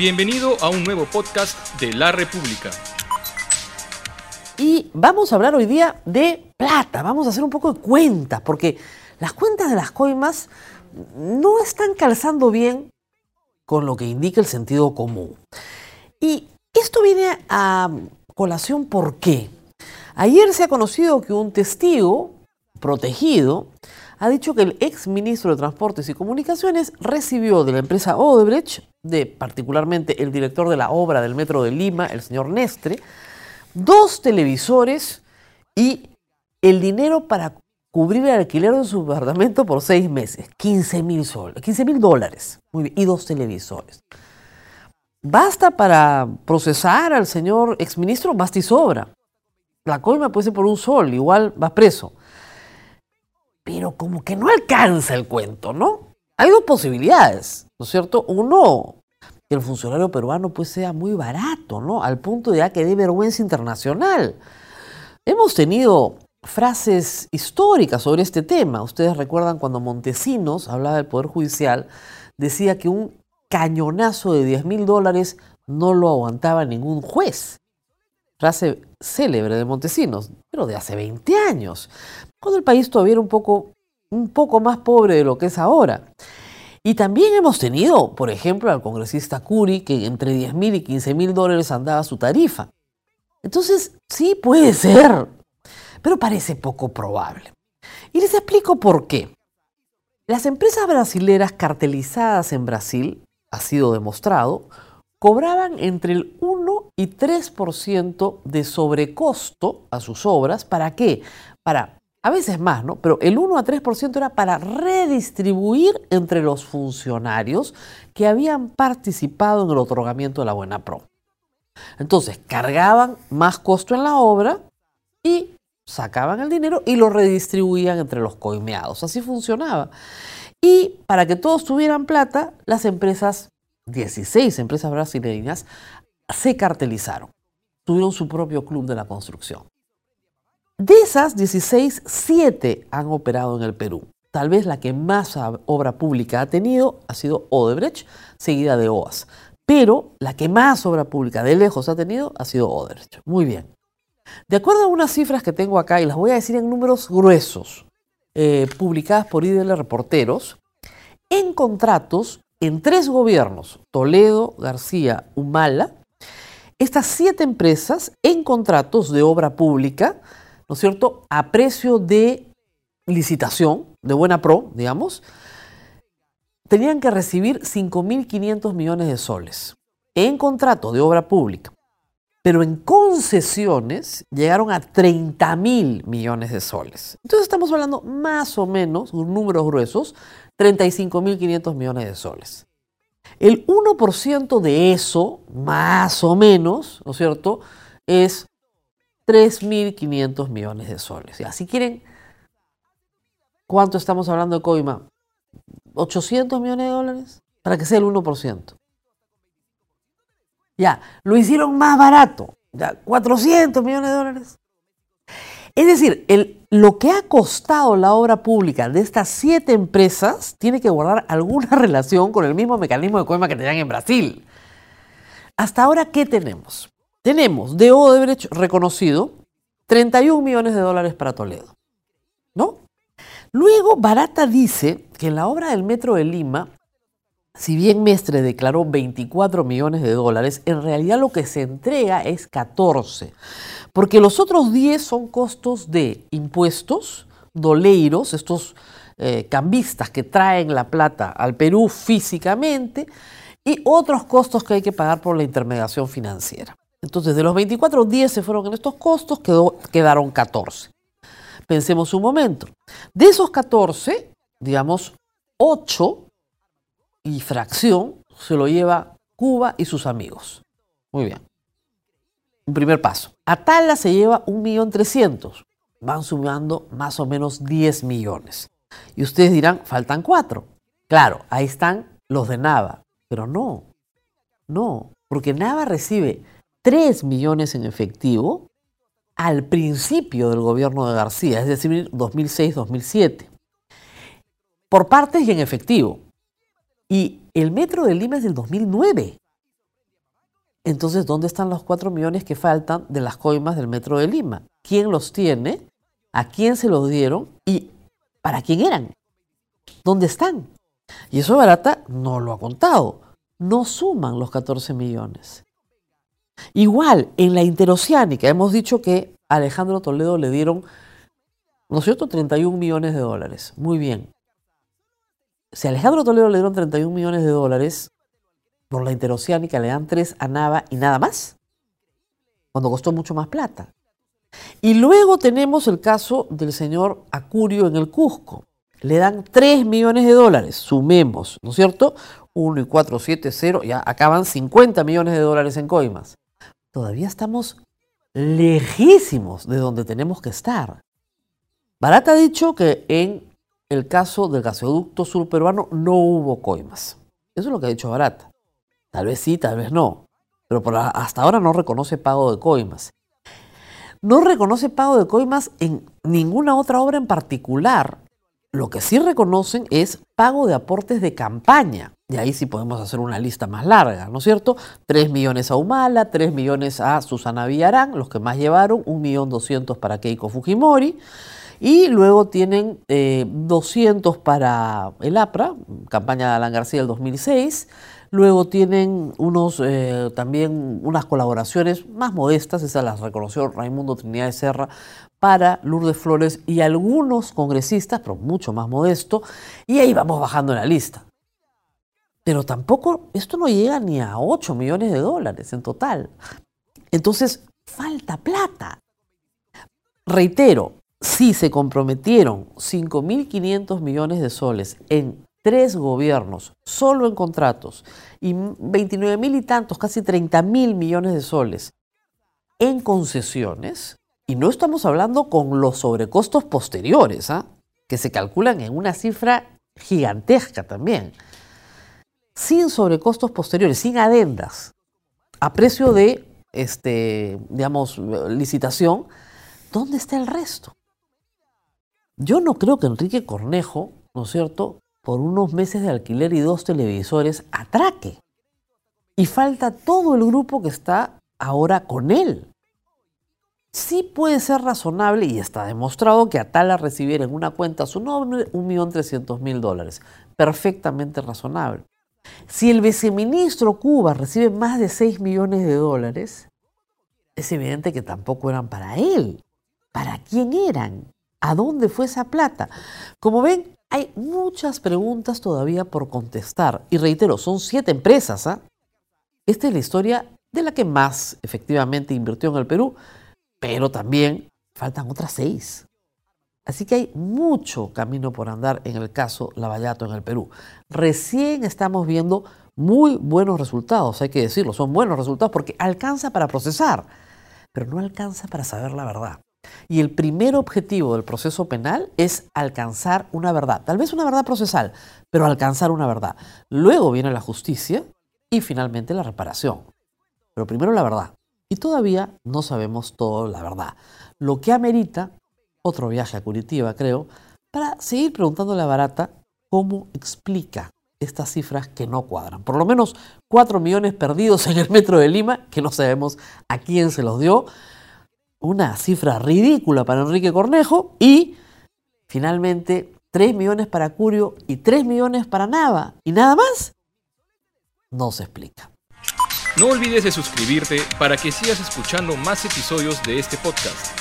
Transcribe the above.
Bienvenido a un nuevo podcast de La República. Y vamos a hablar hoy día de plata, vamos a hacer un poco de cuentas, porque las cuentas de las coimas no están calzando bien con lo que indica el sentido común. Y esto viene a colación, ¿por qué? Ayer se ha conocido que un testigo protegido ha dicho que el ex ministro de Transportes y Comunicaciones recibió de la empresa Odebrecht, particularmente el director de la obra del Metro de Lima, el señor Nestre, 2 televisores y el dinero para cubrir el alquiler de su apartamento por 6 meses, $15,000. Muy bien, y 2 televisores. ¿Basta para procesar al señor exministro? Basta y sobra. La coima puede ser por un sol, igual vas preso. Pero como que no alcanza el cuento, ¿no? Hay 2 posibilidades, ¿no es cierto? Uno, que el funcionario peruano pues sea muy barato, ¿no? Al punto de ya que dé vergüenza internacional. Hemos tenido frases históricas sobre este tema. Ustedes recuerdan cuando Montesinos hablaba del Poder Judicial, decía que un cañonazo de $10,000 no lo aguantaba ningún juez. Frase célebre de Montesinos, pero de hace 20 años, cuando el país todavía era un poco más pobre de lo que es ahora. Y también hemos tenido, por ejemplo, al congresista Curi, que entre $10,000 y $15,000 andaba su tarifa. Entonces, sí puede ser, pero parece poco probable. Y les explico por qué. Las empresas brasileras cartelizadas en Brasil, ha sido demostrado, cobraban entre el 1 y 3% de sobrecosto a sus obras. ¿Para qué? A veces más, ¿no? Pero el 1 a 3% era para redistribuir entre los funcionarios que habían participado en el otorgamiento de la Buenapro. Entonces, cargaban más costo en la obra y sacaban el dinero y lo redistribuían entre los coimeados. Así funcionaba. Y para que todos tuvieran plata, las empresas, 16 empresas brasileñas, se cartelizaron. Tuvieron su propio club de la construcción. De esas 16, 7 han operado en el Perú. Tal vez la que más obra pública ha tenido ha sido Odebrecht, seguida de OAS. Pero la que más obra pública de lejos ha tenido ha sido Odebrecht. Muy bien. De acuerdo a unas cifras que tengo acá, y las voy a decir en números gruesos, publicadas por IDL Reporteros, en contratos en 3 gobiernos, Toledo, García, Humala, estas 7 empresas en contratos de obra pública, ¿no es cierto?, a precio de licitación, de Buenapro, digamos, tenían que recibir 5.500 millones de soles en contrato de obra pública. Pero en concesiones llegaron a 30.000 millones de soles. Entonces estamos hablando más o menos, números gruesos, 35.500 millones de soles. El 1% de eso, más o menos, ¿no es cierto?, es 3.500 millones de soles. Ya, si quieren, ¿cuánto estamos hablando de coima? ¿800 millones de dólares? Para que sea el 1%. Ya, lo hicieron más barato. Ya, 400 millones de dólares. Es decir, lo que ha costado la obra pública de estas 7 empresas tiene que guardar alguna relación con el mismo mecanismo de coima que tenían en Brasil. Hasta ahora, ¿qué tenemos? Tenemos de Odebrecht reconocido 31 millones de dólares para Toledo, ¿no? Luego, Barata dice que en la obra del Metro de Lima, si bien Mestre declaró 24 millones de dólares, en realidad lo que se entrega es 14, porque los otros 10 son costos de impuestos, doleiros, estos cambistas que traen la plata al Perú físicamente, y otros costos que hay que pagar por la intermediación financiera. Entonces, de los 24, 10 se fueron en estos costos, quedaron 14. Pensemos un momento. De esos 14, digamos, 8 y fracción se lo lleva Cuba y sus amigos. Muy bien. Un primer paso. Atala se lleva 1.300.000. Van sumando más o menos 10 millones. Y ustedes dirán, faltan 4. Claro, ahí están los de Nava. Pero no, porque Nava recibe 3 millones en efectivo al principio del gobierno de García, es decir, 2006-2007, por partes y en efectivo. Y el Metro de Lima es del 2009. Entonces, ¿dónde están los 4 millones que faltan de las coimas del Metro de Lima? ¿Quién los tiene? ¿A quién se los dieron? ¿Y para quién eran? ¿Dónde están? Y eso Barata no lo ha contado. No suman los 14 millones. Igual, en la interoceánica hemos dicho que a Alejandro Toledo le dieron, ¿no es cierto?, 31 millones de dólares. Muy bien. Si a Alejandro Toledo le dieron 31 millones de dólares, por la interoceánica le dan 3 a Nava y nada más, cuando costó mucho más plata. Y luego tenemos el caso del señor Acurio en el Cusco. Le dan 3 millones de dólares, sumemos, ¿no es cierto? 1 y 4, 7, 0, ya acaban 50 millones de dólares en coimas. Todavía estamos lejísimos de donde tenemos que estar. Barata ha dicho que en el caso del gasoducto surperuano no hubo coimas. Eso es lo que ha dicho Barata. Tal vez sí, tal vez no. Pero hasta ahora no reconoce pago de coimas. No reconoce pago de coimas en ninguna otra obra en particular. Lo que sí reconocen es pago de aportes de campaña. Y ahí sí podemos hacer una lista más larga, ¿no es cierto? 3 millones a Humala, 3 millones a Susana Villarán, los que más llevaron, 1.200.000 para Keiko Fujimori. Y luego tienen 200 para el APRA, campaña de Alan García del 2006. Luego tienen también unas colaboraciones más modestas, esas las reconoció Raimundo Trinidad de Serra, para Lourdes Flores y algunos congresistas, pero mucho más modesto, y ahí vamos bajando en la lista. Pero tampoco, esto no llega ni a 8 millones de dólares en total. Entonces, falta plata. Reitero, si se comprometieron 5.500 millones de soles en 3 gobiernos, solo en contratos, y 29.000 y tantos, casi 30.000 millones de soles en concesiones, y no estamos hablando con los sobrecostos posteriores, que se calculan en una cifra gigantesca también, sin sobrecostos posteriores, sin adendas, a precio de, licitación, ¿dónde está el resto? Yo no creo que Enrique Cornejo, ¿no es cierto?, por unos meses de alquiler y 2 televisores, atraque. Y falta todo el grupo que está ahora con él. Sí puede ser razonable, y está demostrado, que Atala recibiera en una cuenta a su nombre 1.300.000 dólares. Perfectamente razonable. Si el viceministro Cuba recibe más de 6 millones de dólares, es evidente que tampoco eran para él. ¿Para quién eran? ¿A dónde fue esa plata? Como ven, hay muchas preguntas todavía por contestar. Y reitero, son 7 empresas. Esta es la historia de la que más efectivamente invirtió en el Perú, pero también faltan otras 6. Así que hay mucho camino por andar en el caso Lavallato en el Perú. Recién estamos viendo muy buenos resultados, hay que decirlo, son buenos resultados porque alcanza para procesar, pero no alcanza para saber la verdad. Y el primer objetivo del proceso penal es alcanzar una verdad, tal vez una verdad procesal, pero alcanzar una verdad. Luego viene la justicia y finalmente la reparación. Pero primero la verdad. Y todavía no sabemos toda la verdad. Lo que amerita otro viaje a Curitiba, creo, para seguir preguntándole a Barata cómo explica estas cifras que no cuadran. Por lo menos 4 millones perdidos en el Metro de Lima, que no sabemos a quién se los dio. Una cifra ridícula para Enrique Cornejo. Y finalmente 3 millones para Curio y 3 millones para Nava. ¿Y nada más? No se explica. No olvides de suscribirte para que sigas escuchando más episodios de este podcast.